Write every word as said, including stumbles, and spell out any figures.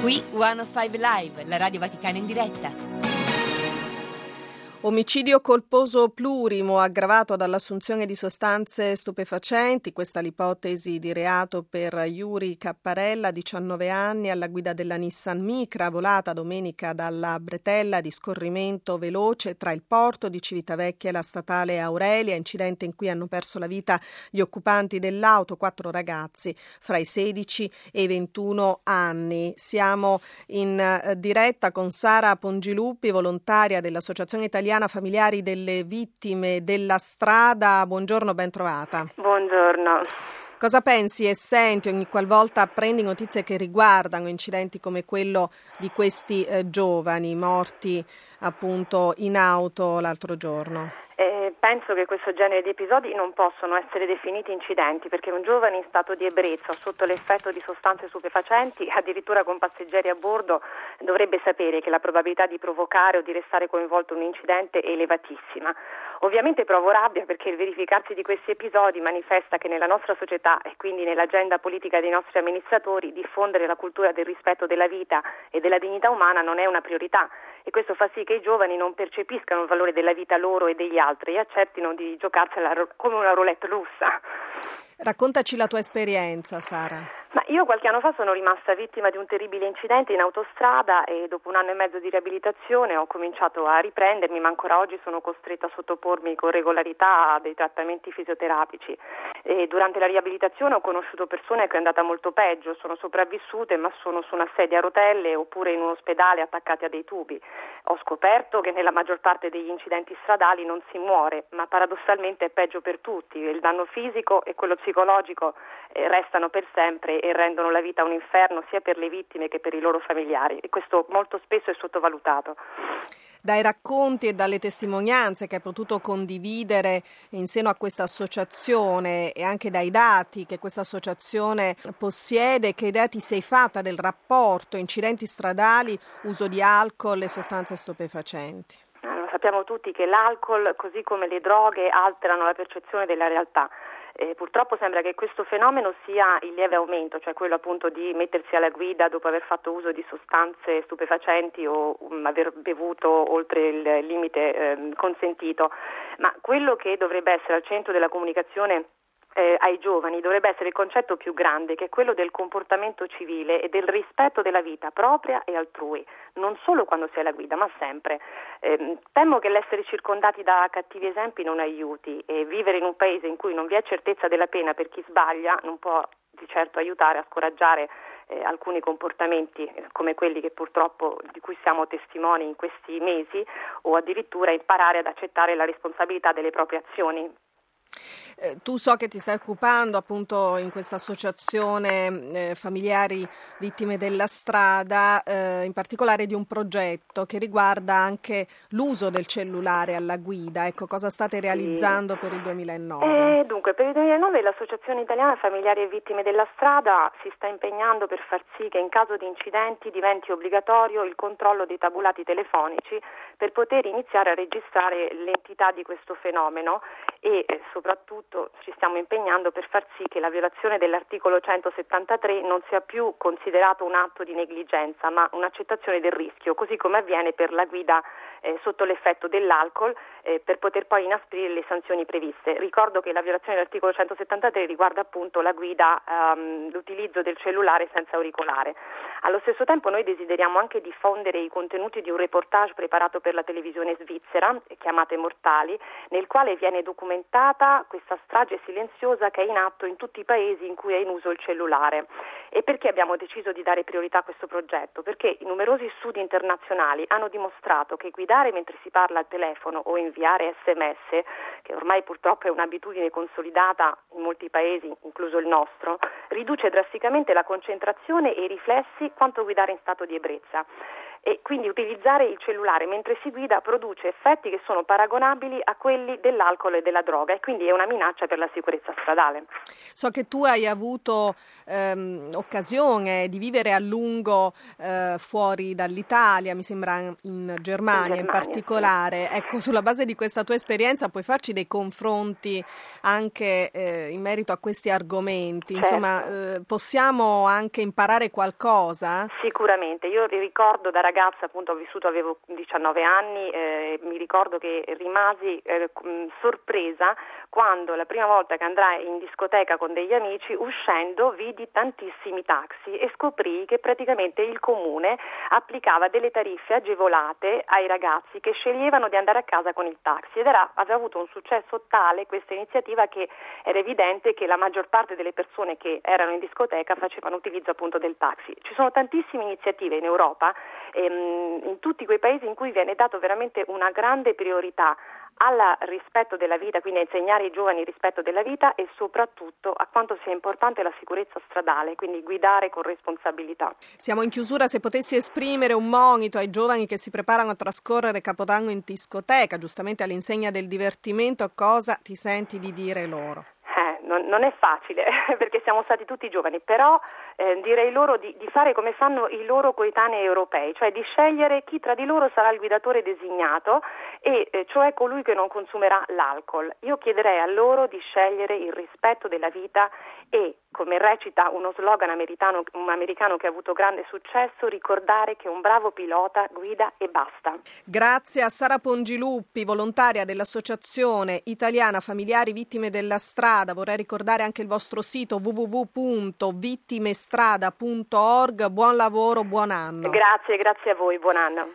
Qui centocinque Live, la Radio Vaticana in diretta. Omicidio colposo plurimo aggravato dall'assunzione di sostanze stupefacenti, questa è l'ipotesi di reato per Yuri Capparella, diciannove anni, alla guida della Nissan Micra, volata domenica dalla bretella di scorrimento veloce tra il porto di Civitavecchia e la statale Aurelia, incidente in cui hanno perso la vita gli occupanti dell'auto, quattro ragazzi fra i sedici e i ventuno anni. Siamo in diretta con Sara Pongiluppi, volontaria dell'Associazione Italiana Familiari delle Vittime della Strada. Buongiorno, ben trovata. Buongiorno. Cosa pensi e senti ogni qualvolta apprendi notizie che riguardano incidenti come quello di questi eh, giovani morti appunto in auto l'altro giorno? Eh, penso che questo genere di episodi non possono essere definiti incidenti, perché un giovane in stato di ebbrezza sotto l'effetto di sostanze stupefacenti, addirittura con passeggeri a bordo, dovrebbe sapere che la probabilità di provocare o di restare coinvolto in un incidente è elevatissima. Ovviamente provo rabbia perché il verificarsi di questi episodi manifesta che nella nostra società e quindi nell'agenda politica dei nostri amministratori diffondere la cultura del rispetto della vita e della dignità umana non è una priorità, e questo fa sì che i giovani non percepiscano il valore della vita loro e degli altri e accettino di giocarsela come una roulette russa. Raccontaci la tua esperienza, Sara. Ma io qualche anno fa sono rimasta vittima di un terribile incidente in autostrada e dopo un anno e mezzo di riabilitazione ho cominciato a riprendermi, ma ancora oggi sono costretta a sottopormi con regolarità a dei trattamenti fisioterapici. E durante la riabilitazione ho conosciuto persone a cui è andata molto peggio, sono sopravvissute ma sono su una sedia a rotelle oppure in un ospedale attaccate a dei tubi. Ho scoperto che nella maggior parte degli incidenti stradali non si muore, ma paradossalmente è peggio per tutti. Il danno fisico e quello psicologico eh, restano per sempre e rendono la vita un inferno sia per le vittime che per i loro familiari, e questo molto spesso è sottovalutato. Dai racconti e dalle testimonianze che hai potuto condividere in seno a questa associazione e anche dai dati che questa associazione possiede, che idea ti sei fatta del rapporto incidenti stradali, uso di alcol e sostanze stupefacenti? Allora, sappiamo tutti che l'alcol, così come le droghe, alterano la percezione della realtà. Eh, purtroppo sembra che questo fenomeno sia in lieve aumento, cioè quello appunto di mettersi alla guida dopo aver fatto uso di sostanze stupefacenti o um, aver bevuto oltre il limite eh, consentito, ma quello che dovrebbe essere al centro della comunicazione Eh, ai giovani dovrebbe essere il concetto più grande, che è quello del comportamento civile e del rispetto della vita propria e altrui, non solo quando si è alla guida ma sempre. Eh, temo che l'essere circondati da cattivi esempi non aiuti, e vivere in un paese in cui non vi è certezza della pena per chi sbaglia non può di certo aiutare a scoraggiare eh, alcuni comportamenti eh, come quelli che purtroppo di cui siamo testimoni in questi mesi, o addirittura imparare ad accettare la responsabilità delle proprie azioni. Eh, tu so che ti stai occupando appunto in questa associazione eh, familiari vittime della strada, eh, in particolare di un progetto che riguarda anche l'uso del cellulare alla guida. Ecco, cosa state realizzando sì. per il duemilanove? Eh, dunque, per il duemilanove l'Associazione Italiana Familiari e Vittime della Strada si sta impegnando per far sì che in caso di incidenti diventi obbligatorio il controllo dei tabulati telefonici per poter iniziare a registrare l'entità di questo fenomeno, e eh, soprattutto ci stiamo impegnando per far sì che la violazione dell'articolo centosettantatré non sia più considerato un atto di negligenza ma un'accettazione del rischio, così come avviene per la guida eh, sotto l'effetto dell'alcol, eh, per poter poi inasprire le sanzioni previste. Ricordo che la violazione dell'articolo centosettantatré riguarda appunto la guida, ehm, l'utilizzo del cellulare senza auricolare. Allo stesso tempo noi desideriamo anche diffondere i contenuti di un reportage preparato per la televisione svizzera, Chiamate mortali, nel quale viene documentata questa strage silenziosa che è in atto in tutti i paesi in cui è in uso il cellulare. E perché abbiamo deciso di dare priorità a questo progetto? Perché i numerosi studi internazionali hanno dimostrato che guidare mentre si parla al telefono o inviare sms, che ormai purtroppo è un'abitudine consolidata in molti paesi, incluso il nostro, riduce drasticamente la concentrazione e i riflessi quanto guidare in stato di ebbrezza. e quindi utilizzare il cellulare mentre si guida produce effetti che sono paragonabili a quelli dell'alcol e della droga e quindi è una minaccia per la sicurezza stradale. So che tu hai avuto ehm, occasione di vivere a lungo eh, fuori dall'Italia, mi sembra in Germania in, Germania, in particolare. Sì. Ecco, sulla base di questa tua esperienza puoi farci dei confronti anche eh, in merito a questi argomenti? Certo. Insomma, eh, possiamo anche imparare qualcosa? Sicuramente. Io vi ricordo da ragazza, appunto ho vissuto, avevo diciannove anni, eh, mi ricordo che rimasi eh, sorpresa quando la prima volta che andrai in discoteca con degli amici, uscendo vidi tantissimi taxi e scoprì che praticamente il comune applicava delle tariffe agevolate ai ragazzi che sceglievano di andare a casa con il taxi ed era, aveva avuto un successo tale questa iniziativa che era evidente che la maggior parte delle persone che erano in discoteca facevano utilizzo appunto del taxi. Ci sono tantissime iniziative in Europa, ehm, in tutti quei paesi in cui viene dato veramente una grande priorità al rispetto della vita, quindi a insegnare ai giovani il rispetto della vita e soprattutto a quanto sia importante la sicurezza stradale, quindi guidare con responsabilità. Siamo in chiusura, se potessi esprimere un monito ai giovani che si preparano a trascorrere Capodanno in discoteca, giustamente all'insegna del divertimento, cosa ti senti di dire loro? Eh, non, non è facile perché siamo stati tutti giovani, però eh, direi loro di, di fare come fanno i loro coetanei europei, cioè di scegliere chi tra di loro sarà il guidatore designato e eh, cioè colui che non consumerà l'alcol. Io chiederei a loro di scegliere il rispetto della vita e, come recita uno slogan americano, un americano che ha avuto grande successo, ricordare che un bravo pilota guida e basta. Grazie a Sara Pongiluppi, volontaria dell'Associazione Italiana Familiari Vittime della Strada. Vorrei ricordare anche il vostro sito w w w punto vittimestrada punto org. Buon lavoro, buon anno. Grazie, grazie a voi, buon anno.